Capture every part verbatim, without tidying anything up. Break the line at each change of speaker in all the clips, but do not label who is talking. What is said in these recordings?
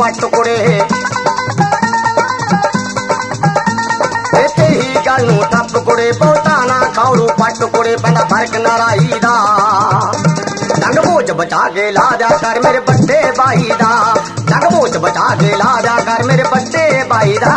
पट कुड़े ही गल नूं टप कुड़े बहुता ना खौरू पट कुड़े पैंदा फर्क नाराई दा डंग बोझ बचा के ला दिया कर मेरे बड्डे भाई दा डंग बोझ बचा के ला दिया कर मेरे बड्डे भाई दा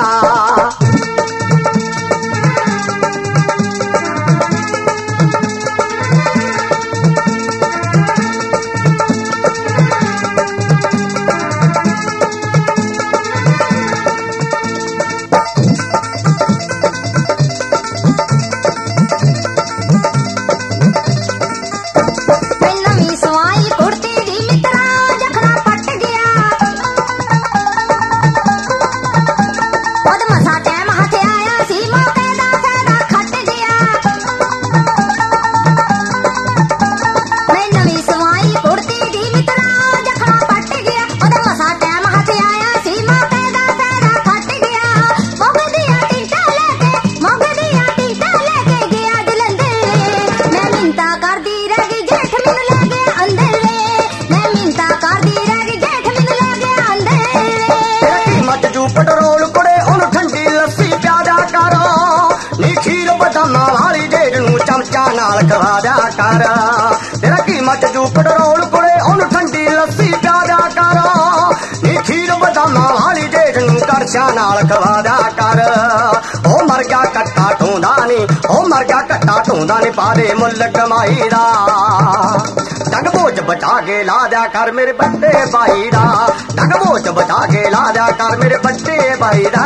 पटरोल कुड़े उन ठंडी लस्सी प्यादा करो नी खीर बदामा वाली डेढ़ नू चमचा नाल खवा दिया कर तेरा कीमत जू पटरोल कुड़े उन ठंडी लस्सी प्यादा करो नी खीर बदामा वाली डेढ़ नू करछा नाल खवा दिया कर ओ मर गया कट्टा ढूंढा नी ओ मर गया कट्टा ढूंढा नी पा दे मुल कमाई दा डंग बोझ बचा के ला दिया कर मेरे बड्डे भाई दा डंग बोझ बचा के ला दिया कर मेरे बड्डे भाई दा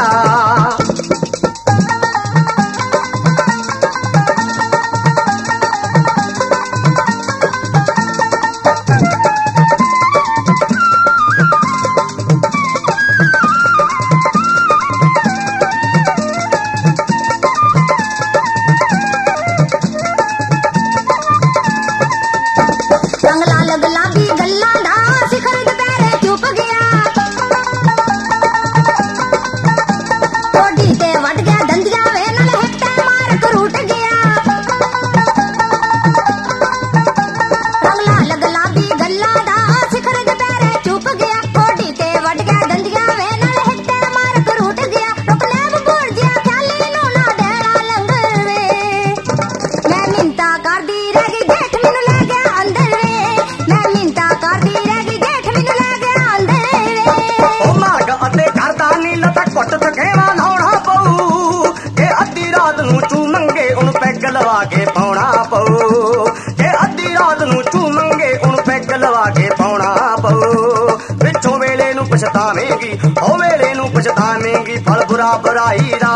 लवा के पाउना पऊ जे अद्धी रात नू चू मंगे उन पैग लवा के पाउना पऊ पिछों वेले नू पछतावेंगी ओ वेले नू पछतावेंगी फल बुरा बुराई दा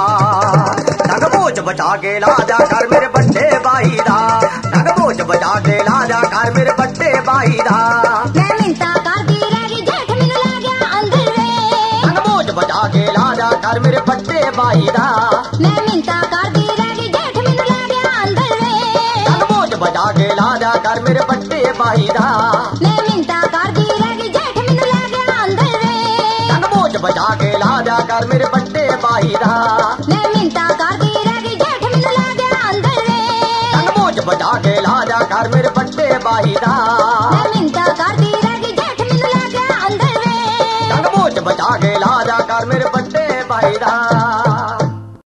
डंग बोझ बचा के ला जा कर मेरे बड्डे भाई दा डंग बोझ बचा के ला जा कर मेरे बड्डे भाई दा
मैं मिंता करदी रही जेठ मैनू ले गया अंदर वे
डंग बोझ बचा के ला जा कर मेरे बड्डे भाई दा
मैं मिंता करदी रही जेठ मैनू ले गया अंदर वे
डंग बोझ बचा के ला जा कर मेरे बड्डे भाई दा
मैं मिंता करदी रही जेठ मैनू ले गया अंदर वे
डंग बोझ बचा के ला जा कर मेरे बड्डे भाई दा
मैं मिंता करदी रही जेठ मैनू ले गया अंदर वे
डंग बोझ बचा के ला जा कर मेरे बड्डे भाई दा
मैं मिंता करदी रही जेठ मैनू ले गया अंदर वे
डंग बोझ बचा के ला जा कर मेरे बड्डे भाई दा।